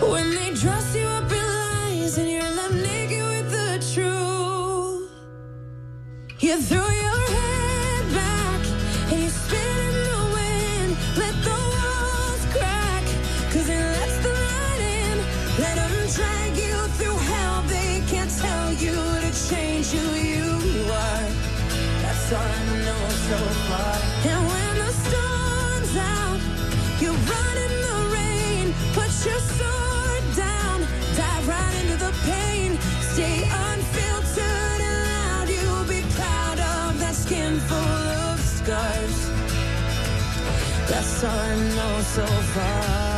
When they dress you up in lies and you're left naked with the truth, you throw your head back and you spin in the wind. Let the walls crack, 'cause it lets the light in. Let them drag you through hell. They can't tell you to change who you are. That's all I know so far. And when the storm's out, you run in the rain. Put your sword down, dive right into the pain. Stay unfiltered and loud. You'll be proud of that skin full of scars. That's all I know so far.